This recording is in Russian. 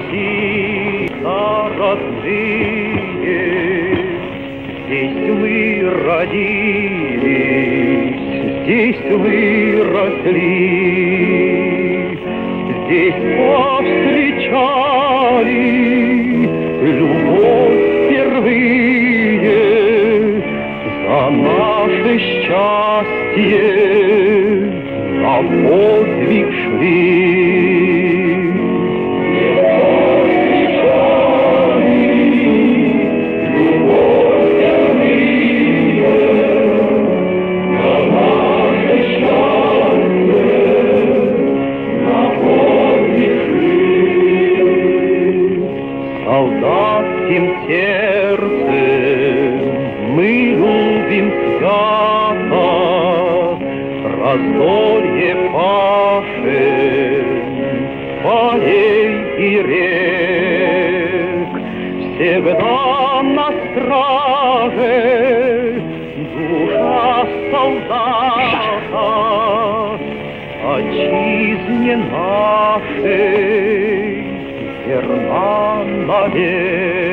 Россия родные, здесь мы родились, здесь мы росли, здесь повстречали любовь впервые, за наше счастье на подвиг шли. Солдатским сердцем мы любим свято раздолье пашин, полей и рек. Всегда на страже душа солдата отчизне нашей верна навек.